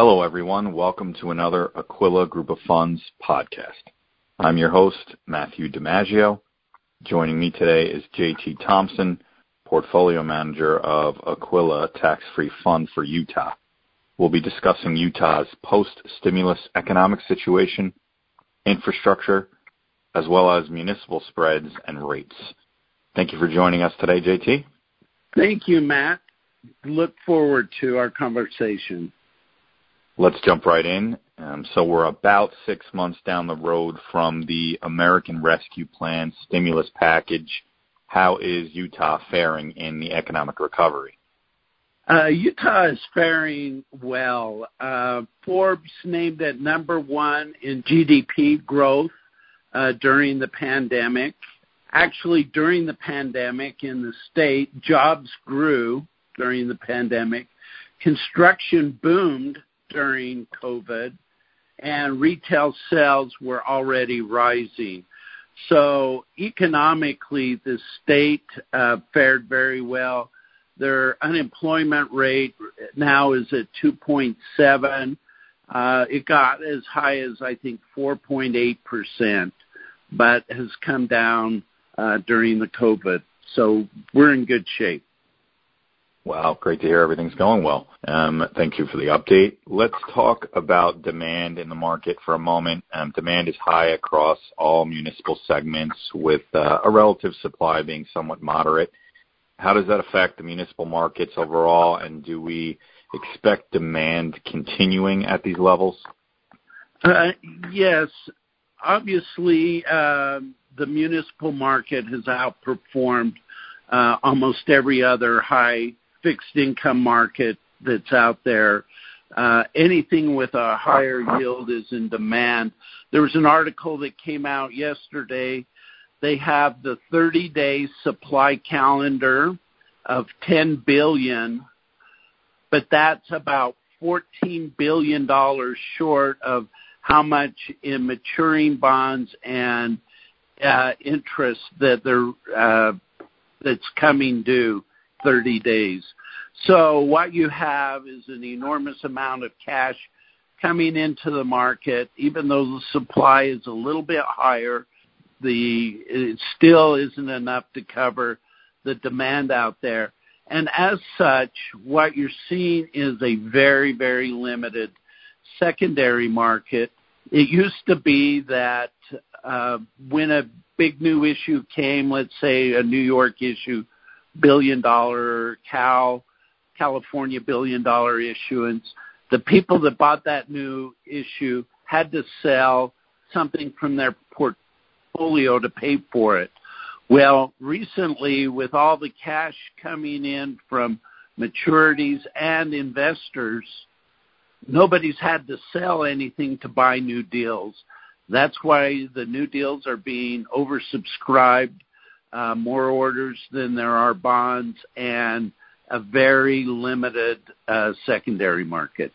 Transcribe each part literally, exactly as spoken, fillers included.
Hello, everyone. Welcome to another Aquila Group of Funds podcast. I'm your host, Matthew DiMaggio. Joining me today is J T Thompson, Portfolio Manager of Aquila Tax-Free Fund for Utah. We'll be discussing Utah's post-stimulus economic situation, infrastructure, as well as municipal spreads and rates. Thank you for joining us today, J T. Thank you, Matt. Look forward to our conversation. Let's jump right in. Um, so we're about six months down the road from the American Rescue Plan stimulus package. How is Utah faring in the economic recovery? Uh, Utah is faring well. Uh, Forbes named it number one in G D P growth uh, during the pandemic. Actually, during the pandemic in the state, jobs grew during the pandemic. Construction boomed during COVID, and retail sales were already rising. So economically, the state uh, fared very well. Their unemployment rate now is at two point seven. Uh, it got as high as, I think, four point eight percent, but has come down uh, during the COVID. So we're in good shape. Wow, great to hear everything's going well. Um, thank you for the update. Let's talk about demand in the market for a moment. Um, demand is high across all municipal segments, with uh, a relative supply being somewhat moderate. How does that affect the municipal markets overall, and do we expect demand continuing at these levels? Uh, yes. Obviously, uh, the municipal market has outperformed uh, almost every other high fixed income market that's out there. Uh, anything with a higher yield is in demand. There was an article that came out yesterday. They have the thirty-day supply calendar of ten billion dollars, but that's about fourteen billion dollars short of how much in maturing bonds and uh, interest that they're uh, that's coming due thirty days. So what you have is an enormous amount of cash coming into the market. Even though the supply is a little bit higher, the it still isn't enough to cover the demand out there. And as such, what you're seeing is a very, very limited secondary market. It used to be that uh, when a big new issue came, let's say a New York issue, billion dollar Cal, California billion dollar issuance, the people that bought that new issue had to sell something from their portfolio to pay for it. Well, recently, with all the cash coming in from maturities and investors, nobody's had to sell anything to buy new deals. That's why the new deals are being oversubscribed. Uh, more orders than there are bonds, and a very limited uh, secondary market.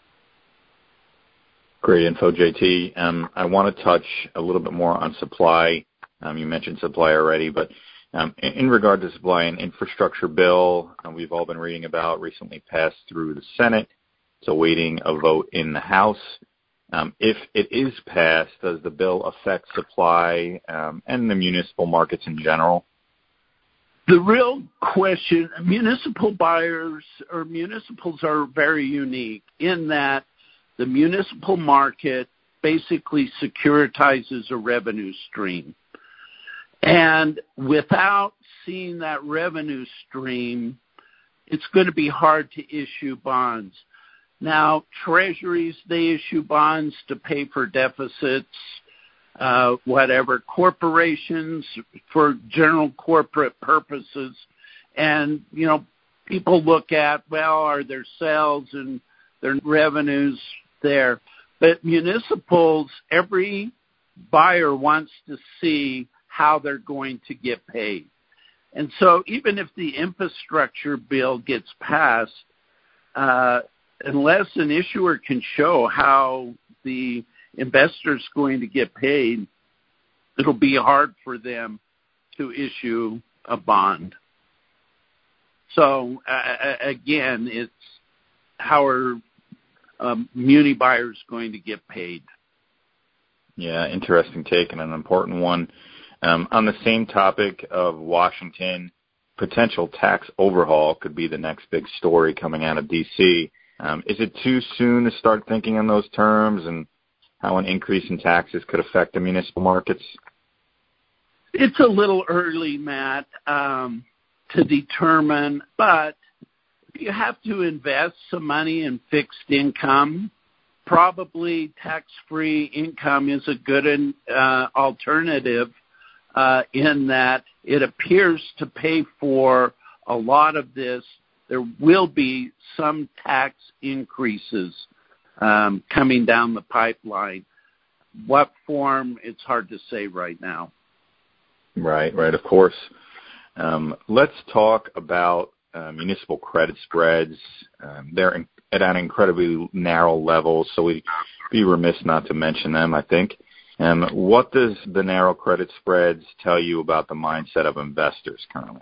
Great info, J T. Um, I want to touch a little bit more on supply. Um, you mentioned supply already, but um, in, in regard to supply, an infrastructure bill uh, we've all been reading about recently passed through the Senate. It's awaiting a vote in the House. Um, if it is passed, does the bill affect supply um, and the municipal markets in general? The real question, municipal buyers or municipals are very unique in that the municipal market basically securitizes a revenue stream. And without seeing that revenue stream, it's going to be hard to issue bonds. Now, treasuries, they issue bonds to pay for deficits, uh, whatever, corporations for general corporate purposes. And, you know, people look at, well, are there sales and their revenues there? But municipals, every buyer wants to see how they're going to get paid. And so even if the infrastructure bill gets passed, uh, unless an issuer can show how the investor's going to get paid, it'll be hard for them to issue a bond. So, uh, again, it's how are um, muni buyers going to get paid. Yeah, interesting take and an important one. Um, on the same topic of Washington, potential tax overhaul could be the next big story coming out of D C. Um, is it too soon to start thinking in those terms and how an increase in taxes could affect the municipal markets? It's a little early, Matt, um, to determine, but if you have to invest some money in fixed income, probably tax-free income is a good uh, alternative uh, in that it appears to pay for a lot of this. There will be some tax increases um, coming down the pipeline. What form, it's hard to say right now. Right, right, of course. Um, let's talk about uh, municipal credit spreads. Um, they're in, at an incredibly narrow level, so we'd be remiss not to mention them, I think. Um, what does the narrow credit spreads tell you about the mindset of investors currently?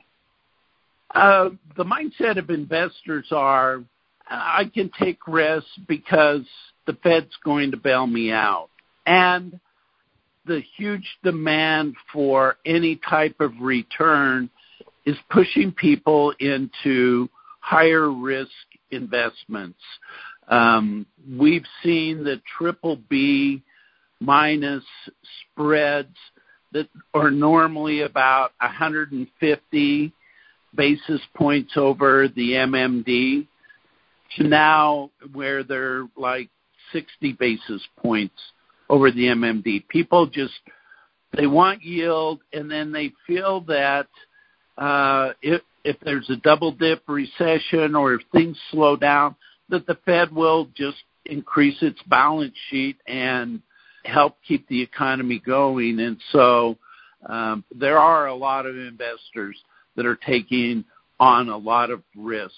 Uh, the mindset of investors are, I can take risks because the Fed's going to bail me out. And the huge demand for any type of return is pushing people into higher risk investments. Um, we've seen the triple B minus spreads that are normally about one hundred fifty basis points over the M M D to now where they're like sixty basis points over the M M D. People just, they want yield, and then they feel that uh, if, if there's a double-dip recession or if things slow down, that the Fed will just increase its balance sheet and help keep the economy going. And so um, there are a lot of investors that are taking on a lot of risk.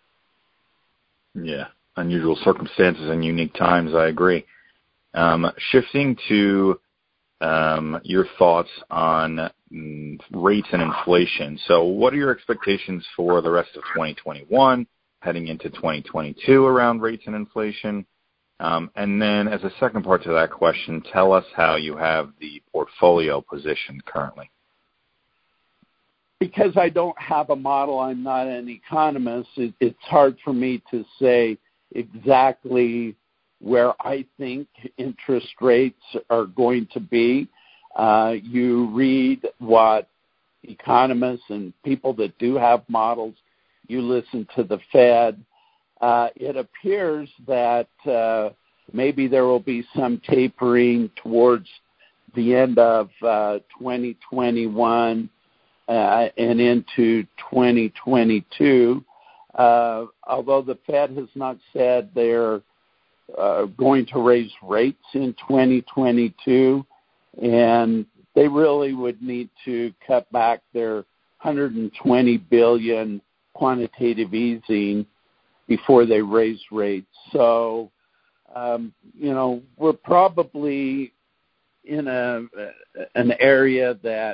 Yeah, unusual circumstances and unique times, I agree. Um, shifting to um, your thoughts on mm, rates and inflation. So what are your expectations for the rest of twenty twenty-one, heading into twenty twenty-two around rates and inflation? Um, and then as a second part to that question, tell us how you have the portfolio positioned currently. Because I don't have a model, I'm not an economist, it, it's hard for me to say exactly where I think interest rates are going to be. Uh, you read what economists and people that do have models, you listen to the Fed. Uh, it appears that uh, maybe there will be some tapering towards the end of uh, twenty twenty-one uh, and into twenty twenty-two. Uh, although the Fed has not said they're uh, going to raise rates in twenty twenty-two, and they really would need to cut back their one hundred twenty billion dollars quantitative easing before they raise rates. So, um, you know, we're probably in a an area that,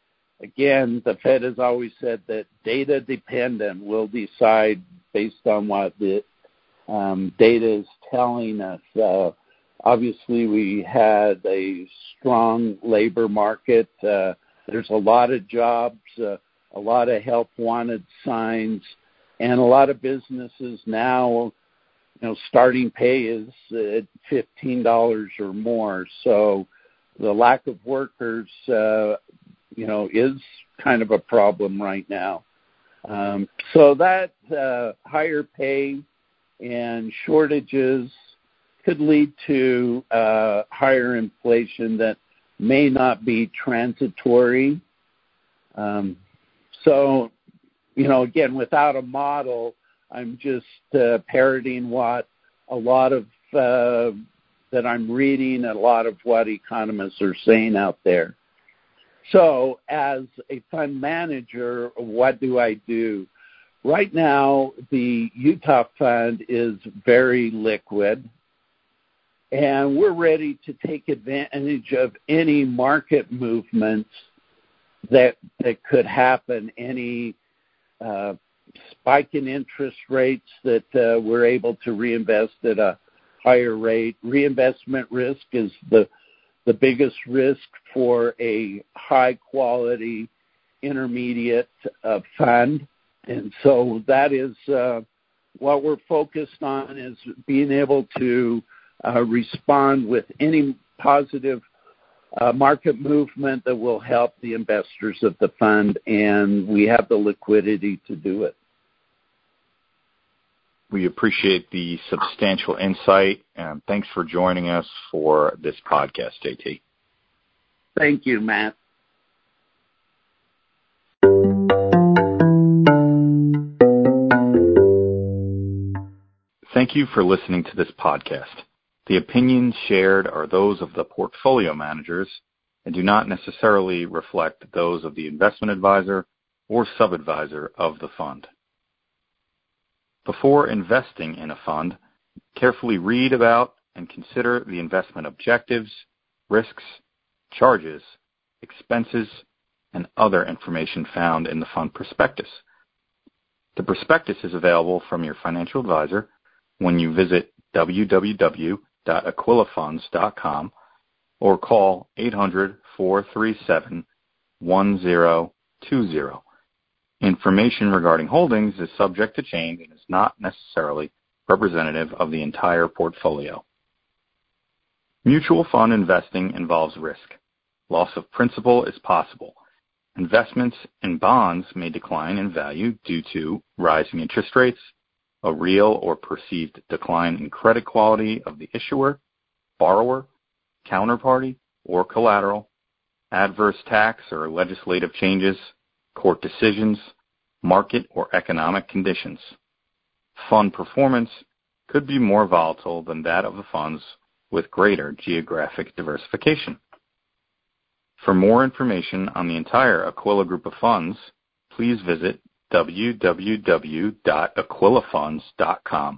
again, the Fed has always said that data dependent will decide based on what the um, data is telling us. Uh, obviously, we had a strong labor market. Uh, there's a lot of jobs, uh, a lot of help wanted signs, and a lot of businesses now, you know, starting pay is at fifteen dollars or more. So the lack of workers, uh, you know, is kind of a problem right now. Um, so that uh, higher pay and shortages could lead to uh, higher inflation that may not be transitory. Um, so, you know, again, without a model, I'm just uh, parroting what a lot of uh, that I'm reading, a lot of what economists are saying out there. So as a fund manager, what do I do? Right now, the Utah Fund is very liquid, and we're ready to take advantage of any market movements that that could happen, any uh, spike in interest rates that uh, we're able to reinvest at a higher rate. Reinvestment risk is the the biggest risk for a high-quality intermediate uh, fund. And so that is uh, what we're focused on, is being able to uh, respond with any positive uh, market movement that will help the investors of the fund, and we have the liquidity to do it. We appreciate the substantial insight, and thanks for joining us for this podcast, J T. Thank you, Matt. Thank you for listening to this podcast. The opinions shared are those of the portfolio managers and do not necessarily reflect those of the investment advisor or sub-advisor of the fund. Before investing in a fund, carefully read about and consider the investment objectives, risks, charges, expenses, and other information found in the fund prospectus. The prospectus is available from your financial advisor when you visit w w w dot aquila funds dot com or call eight hundred, four three seven, one zero two zero. Information regarding holdings is subject to change and is not necessarily representative of the entire portfolio. Mutual fund investing involves risk. Loss of principal is possible. Investments in bonds may decline in value due to rising interest rates, a real or perceived decline in credit quality of the issuer, borrower, counterparty, or collateral, adverse tax or legislative changes, court decisions, market or economic conditions. Fund performance could be more volatile than that of the funds with greater geographic diversification. For more information on the entire Aquila Group of Funds, please visit w w w dot aquila funds dot com.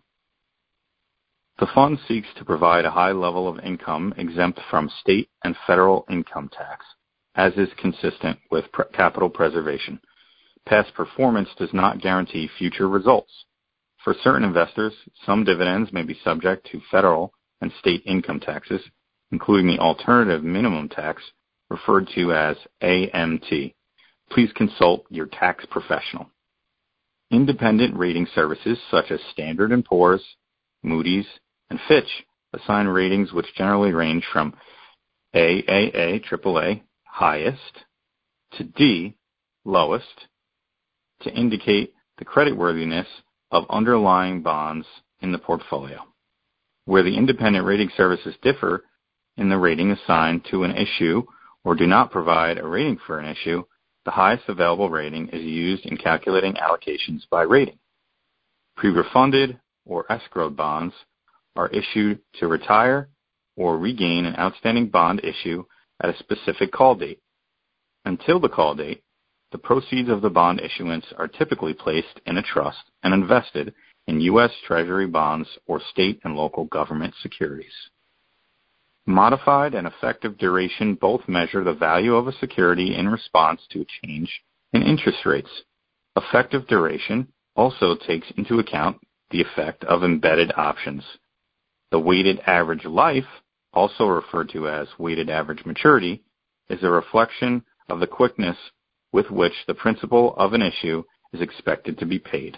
The fund seeks to provide a high level of income exempt from state and federal income tax, as is consistent with pre- capital preservation. Past performance does not guarantee future results. For certain investors, some dividends may be subject to federal and state income taxes, including the alternative minimum tax referred to as A M T. Please consult your tax professional. Independent rating services such as Standard and Poor's, Moody's, and Fitch assign ratings which generally range from A A A, triple A, highest, to D, lowest, to indicate the creditworthiness of underlying bonds in the portfolio. Where the independent rating services differ in the rating assigned to an issue or do not provide a rating for an issue, the highest available rating is used in calculating allocations by rating. Pre-refunded or escrowed bonds are issued to retire or regain an outstanding bond issue at a specific call date. Until the call date, the proceeds of the bond issuance are typically placed in a trust and invested in U S Treasury bonds or state and local government securities. Modified and effective duration both measure the value of a security in response to a change in interest rates. Effective duration also takes into account the effect of embedded options. The weighted average life, also referred to as weighted average maturity, is a reflection of the quickness with which the principal of an issue is expected to be paid.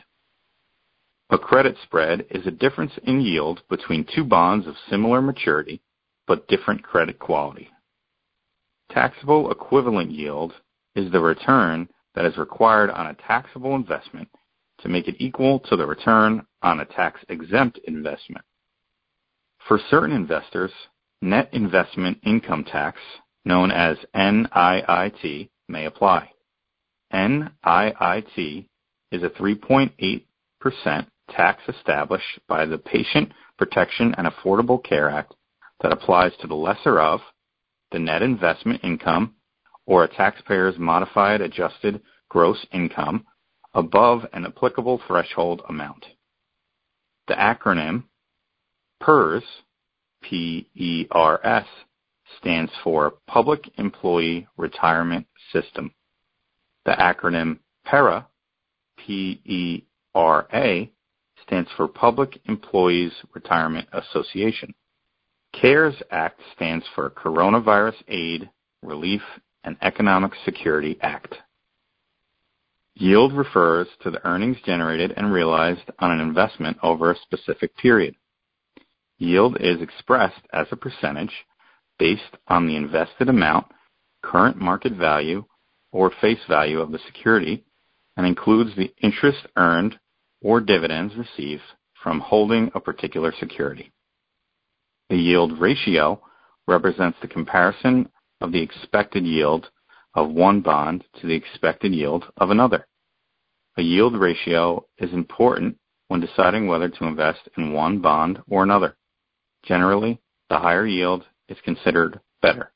A credit spread is a difference in yield between two bonds of similar maturity but different credit quality. Taxable equivalent yield is the return that is required on a taxable investment to make it equal to the return on a tax-exempt investment. For certain investors, net investment income tax, known as N I I T, may apply. N I I T is a three point eight percent tax established by the Patient Protection and Affordable Care Act that applies to the lesser of the net investment income or a taxpayer's modified adjusted gross income above an applicable threshold amount. The acronym P E R S, P E R S, stands for Public Employee Retirement System. The acronym PERA, P E R A, stands for Public Employees Retirement Association. CARES Act stands for Coronavirus Aid, Relief, and Economic Security Act. Yield refers to the earnings generated and realized on an investment over a specific period. Yield is expressed as a percentage based on the invested amount, current market value, or face value of the security, and includes the interest earned or dividends received from holding a particular security. The yield ratio represents the comparison of the expected yield of one bond to the expected yield of another. A yield ratio is important when deciding whether to invest in one bond or another. Generally, the higher yield is considered better.